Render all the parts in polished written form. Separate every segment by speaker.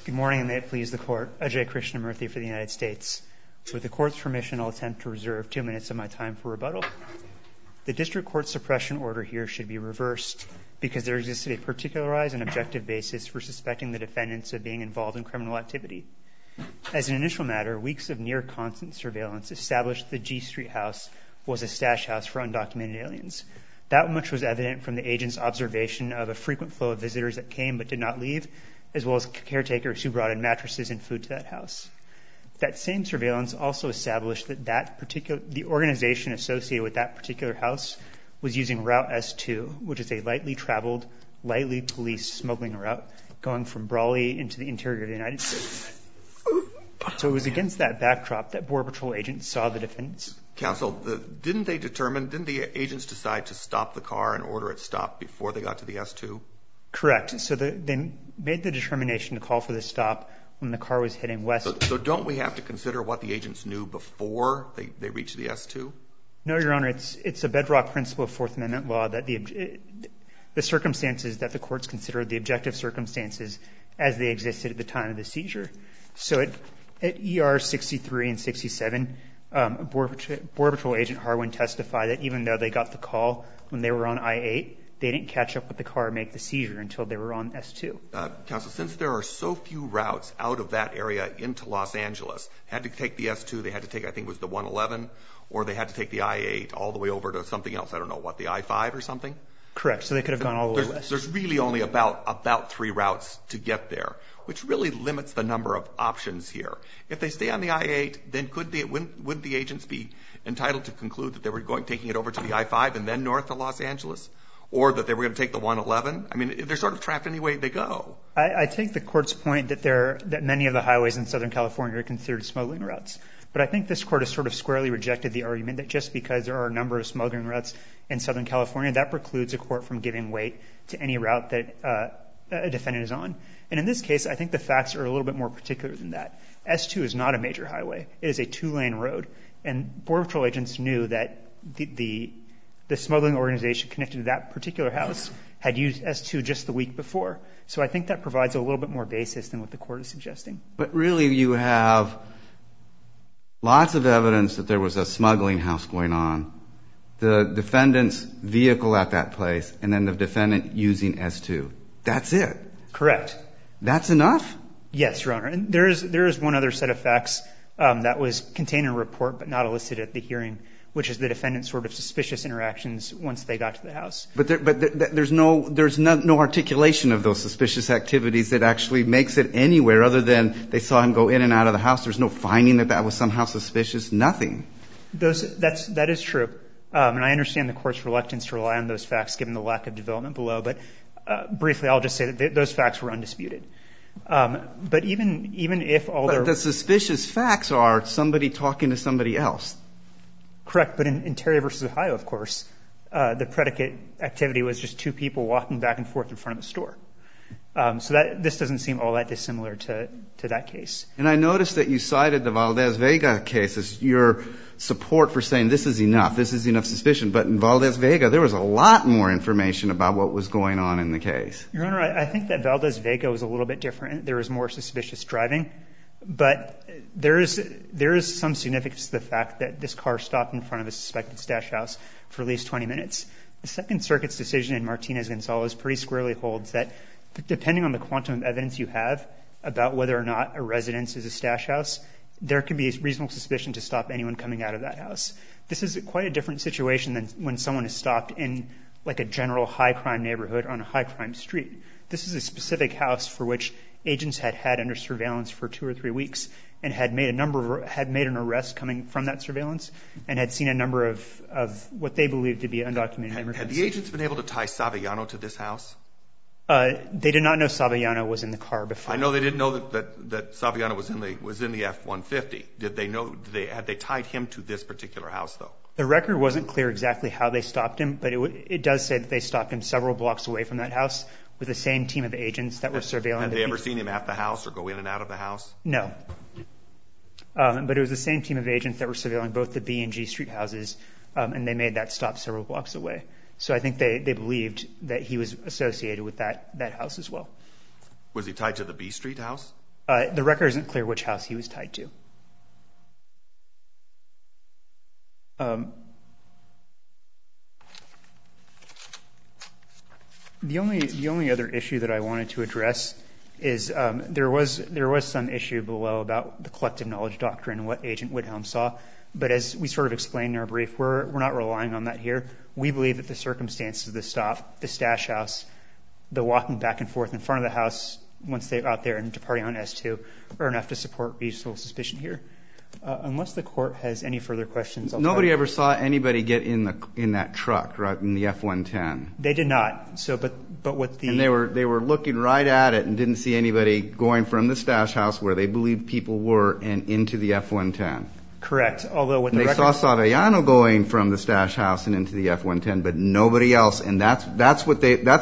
Speaker 1: Good morning, and may it please the Court. Ajay Krishnamurthy for the United States. With the Court's permission, I'll attempt to reserve 2 minutes of my time for rebuttal. The District Court's suppression order here should be reversed because there existed a particularized and objective basis for suspecting the defendants of being involved in criminal activity. As an initial matter, weeks of near-constant surveillance established the G Street house was a stash house for undocumented aliens. That much was evident from the agent's observation of a frequent flow of visitors that came but did not leave, as well as caretakers who brought in mattresses and food to that house. That same surveillance also established that the organization associated with that particular house was using Route S2, which is a lightly traveled, lightly policed smuggling route going from Brawley into the interior of the United States. So it was against that backdrop that Border Patrol agents saw the defendants.
Speaker 2: Counsel, didn't the agents decide to stop the car and order it stopped before they got to the S2?
Speaker 1: Correct. So they made the determination to call for the stop when the car was heading west.
Speaker 2: So don't we have to consider what the agents knew before they reached the S2?
Speaker 1: No, Your Honor. It's a bedrock principle of Fourth Amendment law that the circumstances that the courts considered, the objective circumstances as they existed at the time of the seizure. So at ER 63 and 67, Border Patrol agent Harwin testified that even though they got the call when they were on I-8, they didn't catch up with the car and make the seizure until they were on S2.
Speaker 2: Counsel, since there are so few routes out of that area into Los Angeles, had to take the S2, they had to take, I think it was the 111, or they had to take the I-8 all the way over to something else. I don't know, what, the I-5 or something?
Speaker 1: Correct. So they could have gone all the way west.
Speaker 2: There's really only about 3 routes to get there, which really limits the number of options here. If they stay on the I-8, then wouldn't the agents be entitled to conclude that they were taking it over to the I-5 and then north to Los Angeles? Or that they were going to take the 111? I mean, they're sort of trapped any way they go.
Speaker 1: I take the Court's point that many of the highways in Southern California are considered smuggling routes. But I think this Court has sort of squarely rejected the argument that just because there are a number of smuggling routes in Southern California, that precludes a court from giving weight to any route that a defendant is on. And in this case, I think the facts are a little bit more particular than that. S2 is not a major highway. It is a 2-lane road. And Border Patrol agents knew that the smuggling organization connected to that particular house had used S2 just the week before. So I think that provides a little bit more basis than what the Court is suggesting.
Speaker 3: But really you have lots of evidence that there was a smuggling house going on, the defendant's vehicle at that place, and then the defendant using S2. That's it.
Speaker 1: Correct.
Speaker 3: That's enough?
Speaker 1: Yes, Your Honor. And there is one other set of facts that was contained in a report but not elicited at the hearing, which is the defendant's sort of suspicious interactions once they got to the house.
Speaker 3: But there's no articulation of those suspicious activities that actually makes it anywhere other than they saw him go in and out of the house. There's no finding that was somehow suspicious. Nothing.
Speaker 1: That is true. And I understand the Court's reluctance to rely on those facts given the lack of development below. But briefly, I'll just say that those facts were undisputed. But even if all
Speaker 3: the suspicious facts are somebody talking to somebody else.
Speaker 1: Correct, but in Terry v. Ohio, of course, the predicate activity was just 2 people walking back and forth in front of a store. So this doesn't seem all that dissimilar to that case.
Speaker 3: And I noticed that you cited the Valdez-Vega case as your support for saying this is enough suspicion. But in Valdez-Vega, there was a lot more information about what was going on in the case.
Speaker 1: Your Honor, I think that Valdez-Vega was a little bit different. There was more suspicious driving. But there is some significance to the fact that this car stopped in front of a suspected stash house for at least 20 minutes. The Second Circuit's decision in Martinez-Gonzalez pretty squarely holds that depending on the quantum of evidence you have about whether or not a residence is a stash house, there can be a reasonable suspicion to stop anyone coming out of that house. This is quite a different situation than when someone is stopped in like a general high-crime neighborhood on a high-crime street. This is a specific house for which agents had under surveillance for 2 or 3 weeks and had made an arrest coming from that surveillance and had seen a number of what they believed to be undocumented immigrants.
Speaker 2: Had the agents been able to tie Saviano to this house?
Speaker 1: They did not know Saviano was in the car before.
Speaker 2: I know they didn't know that Saviano was in the F-150. Had they tied him to this particular house, though?
Speaker 1: The record wasn't clear exactly how they stopped him, but it does say that they stopped him several blocks away from that house with the same team of agents that were surveilling.
Speaker 2: Had they ever seen him at the house or go in and out of the house?
Speaker 1: No. But it was the same team of agents that were surveilling both the B and G Street houses, and they made that stop several blocks away. So I think they believed that he was associated with that house as well.
Speaker 2: Was he tied to the B Street house?
Speaker 1: The record isn't clear which house he was tied to. The only other issue that I wanted to address is there was some issue below about the collective knowledge doctrine and what Agent Woodhelm saw. But as we sort of explained in our brief, we're not relying on that here. We believe that the circumstances of the stop, the stash house, the walking back and forth in front of the house once they're out there and departing on S2 are enough to support reasonable suspicion here. Unless the court has any further questions.
Speaker 3: Nobody ever saw anybody get in that truck, right, in the F-110.
Speaker 1: They did not. So, but what the...
Speaker 3: And they were looking right at it and didn't see anybody going from the stash house where they believed people were and into the F-110.
Speaker 1: Correct. Although what the
Speaker 3: record... They saw Saviano going from the stash house and into the F-110, but nobody else. And that's what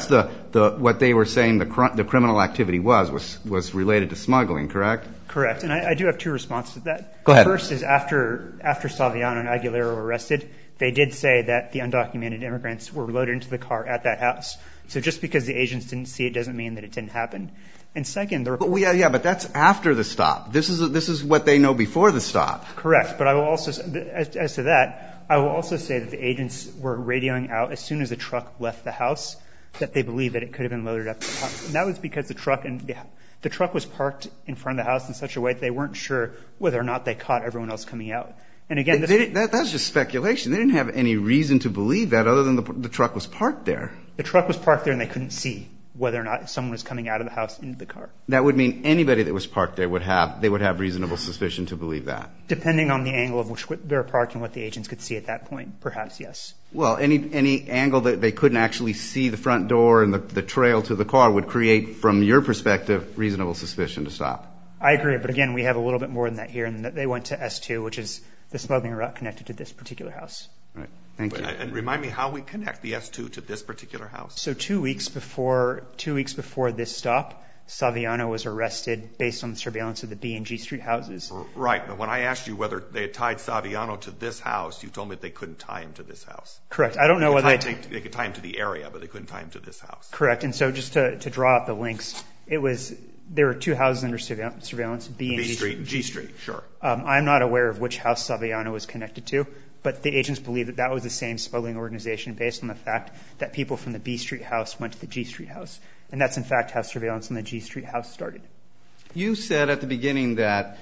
Speaker 3: they were saying the criminal activity was related to smuggling, correct?
Speaker 1: Correct. And I do have two responses to that.
Speaker 3: Go ahead.
Speaker 1: First is after Saviano and Aguilera were arrested, they did say that the undocumented immigrants were loaded into the car at that house. So just because the agents didn't see it doesn't mean that it didn't happen. And second,
Speaker 3: but that's after the stop. This is what they know before the stop.
Speaker 1: Correct. But I will also, as to that, I will also say that the agents were radioing out as soon as the truck left the house that they believed that it could have been loaded up to the house. And that was because the truck was parked in front of the house in such a way that they weren't sure whether or not they caught everyone else coming out. And again,
Speaker 3: that's just speculation. They didn't have any reason to believe that other than the truck was parked there.
Speaker 1: The truck was parked there and they couldn't see whether or not someone was coming out of the house into the car.
Speaker 3: That would mean anybody that was parked there would have reasonable suspicion to believe that.
Speaker 1: Depending on the angle of which they're parked and what the agents could see at that point, perhaps, yes.
Speaker 3: Well, any angle that they couldn't actually see the front door and the trail to the car would create, from your perspective, reasonable suspicion to stop.
Speaker 1: I agree, but again, we have a little bit more than that here, and that they went to S2, which is the smuggling route connected to this particular house.
Speaker 3: Right. Thank you.
Speaker 2: And remind me how we connect the S2 to this particular house.
Speaker 1: So 2 weeks before this stop, Saviano was arrested based on the surveillance of the B and G Street houses.
Speaker 2: Right. But when I asked you whether they had tied Saviano to this house, you told me that they couldn't tie him to this house.
Speaker 1: Correct. I don't know whether
Speaker 2: they could tie him to the area, but they couldn't tie him to this house.
Speaker 1: Correct. And so just to draw out the links, there were two houses under surveillance, B and G Street.
Speaker 2: G Street, sure.
Speaker 1: I'm not aware of which house Saviano was connected to, but the agents believe that was the same smuggling organization based on the fact that people from the B Street house went to the G Street house. And that's, in fact, how surveillance on the G Street house started.
Speaker 3: You said at the beginning that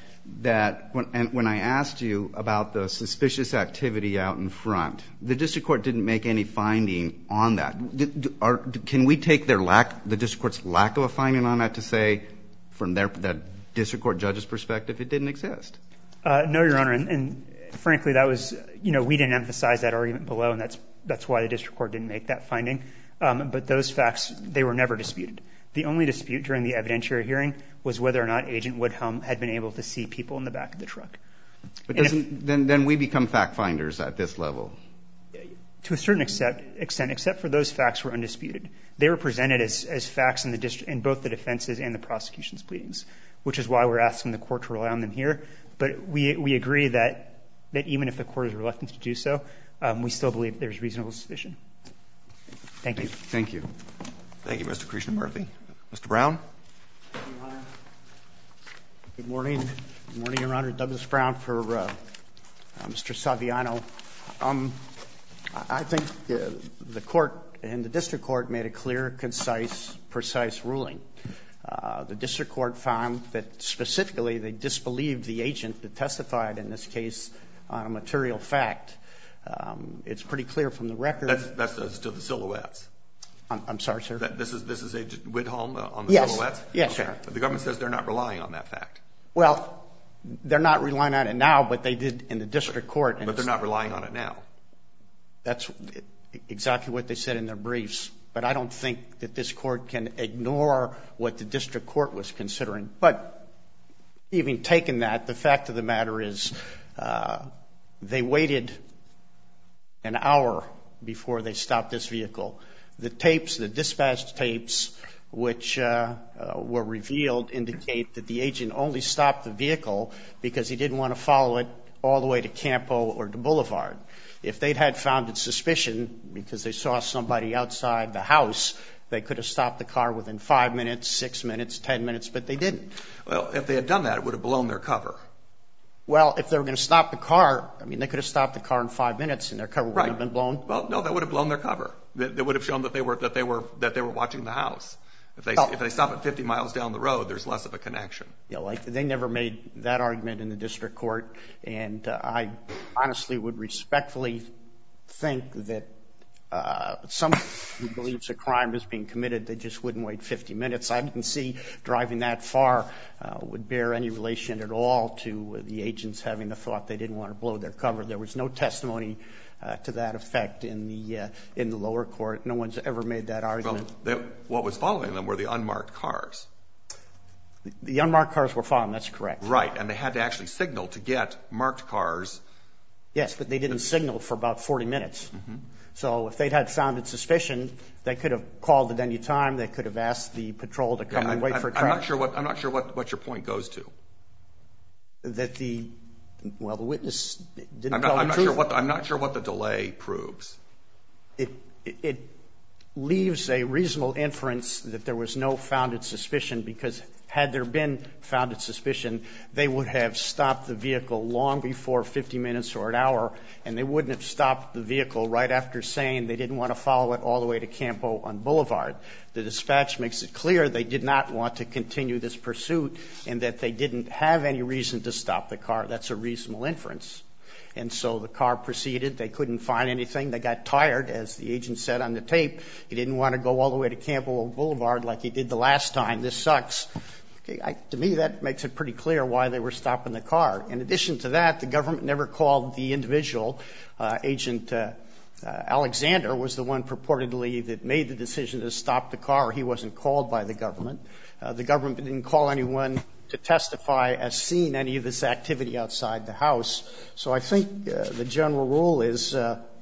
Speaker 3: when I asked you about the suspicious activity out in front, the district court didn't make any finding on that. Can we take the district court's lack of a finding on that to say, from the district court judge's perspective, it didn't exist?
Speaker 1: No, Your Honor. And frankly, that was, we didn't emphasize that argument below, and that's why the district court didn't make that finding. But those facts, they were never disputed. The only dispute during the evidentiary hearing was whether or not Agent Woodhelm had been able to see people in the back of the truck.
Speaker 3: But then we become fact finders at this level?
Speaker 1: To a certain extent, except for those facts were undisputed. They were presented as facts in both the defense's and the prosecution's pleadings, which is why we're asking the court to rely on them here. But we agree that even if the court is reluctant to do so, we still believe there's reasonable suspicion. Thank you.
Speaker 3: Thank you.
Speaker 2: Thank you, Mr. Krishnamurthy. Mr. Brown?
Speaker 4: Thank you, Your Honor. Good morning. Good morning, Your Honor. Douglas Brown for Mr. Saviano. I think the court and the district court made a clear, concise, precise ruling. The district court found that specifically they disbelieved the agent that testified in this case on a material fact. It's pretty clear from the record.
Speaker 2: That's to the silhouettes.
Speaker 4: I'm sorry, sir.
Speaker 2: This is Agent Woodhelm on the silhouettes?
Speaker 4: Yes,
Speaker 2: okay.
Speaker 4: sir.
Speaker 2: The government says they're not relying on that fact.
Speaker 4: Well, they're not relying on it now, but they did in the district court.
Speaker 2: But they're not relying on it now.
Speaker 4: That's exactly what they said in their briefs. But I don't think that this court can ignore what the district court was considering. But even taking that, the fact of the matter is they waited an hour before they stopped this vehicle. The tapes, the dispatch tapes, which were revealed, indicate that the agent only stopped the vehicle because he didn't want to follow it all the way to Campo or to Boulevard. If they'd had founded suspicion because they saw somebody outside the house, They could have stopped the car within 5 minutes, 6 minutes, 10 minutes, but they didn't.
Speaker 2: Well, if they had done that, it would have blown their cover.
Speaker 4: Well, if they were going to stop the car, I mean, they could have stopped the car in 5 minutes and their cover wouldn't have been blown.
Speaker 2: Well, no, that would have blown their cover. They would have shown that they were watching the house. If they stop at 50 miles down the road, there's less of a connection.
Speaker 4: Yeah, like they never made that argument in the district court, and I honestly would respectfully think that someone who believes a crime is being committed, they just wouldn't wait 50 minutes. I didn't see driving that far would bear any relation at all to the agents having the thought they didn't want to blow their cover. There was no testimony to that effect in the lower court. No one's ever made that argument.
Speaker 2: Well, what was following them were the unmarked cars.
Speaker 4: The unmarked cars were following, that's correct.
Speaker 2: Right, and they had to actually signal to get marked cars.
Speaker 4: Yes, but they didn't signal for about 40 minutes.
Speaker 2: Mm-hmm.
Speaker 4: So if they'd had founded suspicion, they could have called at any time. They could have asked the patrol to come and wait for traffic.
Speaker 2: I'm not sure what your point goes to.
Speaker 4: That the witness didn't tell the truth.
Speaker 2: I'm not sure what the delay proves.
Speaker 4: It leaves a reasonable inference that there was no founded suspicion, because had there been founded suspicion, they would have stopped the vehicle long before 50 minutes or an hour, and they wouldn't have stopped the vehicle right after saying they didn't want to follow it all the way to Campo on Boulevard. The dispatch makes it clear they did not want to continue this pursuit and that they didn't have any reason to stop the car. That's a reasonable inference. And so the car proceeded. They couldn't find anything. They got tired, as the agent said on the tape. He didn't want to go all the way to Campo Boulevard like he did the last time. This sucks. Okay, to me, that makes it pretty clear why they were stopping the car. In addition to that, the government never called the individual. Agent Alexander was the one purportedly that made the decision to stop the car. He wasn't called by the government. The government didn't call anyone to testify as seeing any of this activity outside the house. So I think the general rule is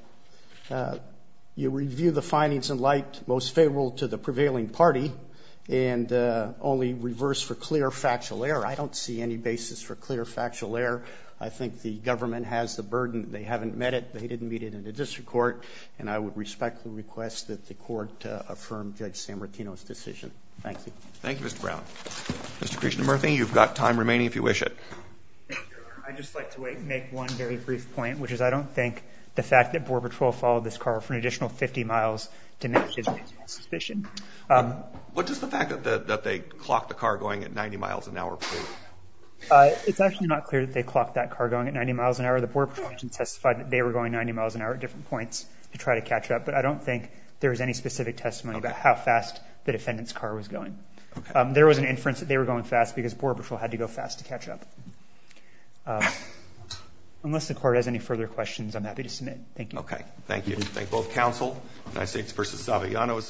Speaker 4: you review the findings in light most favorable to the prevailing party and only reverse for clear factual error. I don't see any basis for clear factual error. I think the government has the burden. They haven't met it. They didn't meet it in the district court. And I would respectfully request that the court affirm Judge Sammartino's decision. Thank you.
Speaker 2: Thank you, Mr. Brown. Mr. Krishnamurthy, you've got time remaining if you wish it.
Speaker 1: Thank you, Your Honor. I'd just like to make one very brief point, which is I don't think the fact that Border Patrol followed this car for an additional 50 miles diminishes reasonable suspicion.
Speaker 2: What does the fact that they clocked the car going at 90 miles an hour prove?
Speaker 1: It's actually not clear that they clocked that car going at 90 miles an hour. The Border Patrol agent testified that they were going 90 miles an hour at different points to try to catch up, but I don't think there was any specific testimony about how fast the defendant's car was going. Okay. There was an inference that they were going fast because Border Patrol had to go fast to catch up. Unless the court has any further questions, I'm happy to submit. Thank you.
Speaker 2: Okay. Thank you. Thank both counsel. United States v. Saviano.